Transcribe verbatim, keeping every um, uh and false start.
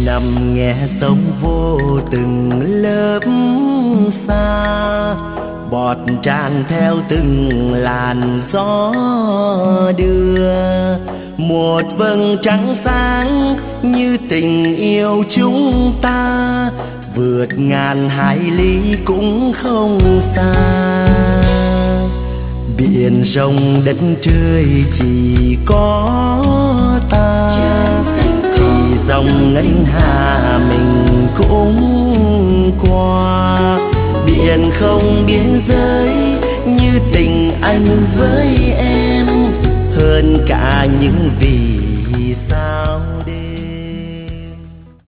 nằm nghe sóng vô từng lớp xa, bọt tràn theo từng làn gió đưa. Một vầng trăng sáng như tình yêu chúng ta, vượt ngàn hải lý cũng không xa. Biển rộng đất trời chỉ có ta, chỉ dòng ngân hà mình cũng qua. Biển không biên giới như tình anh với em, hơn cả những vì sao.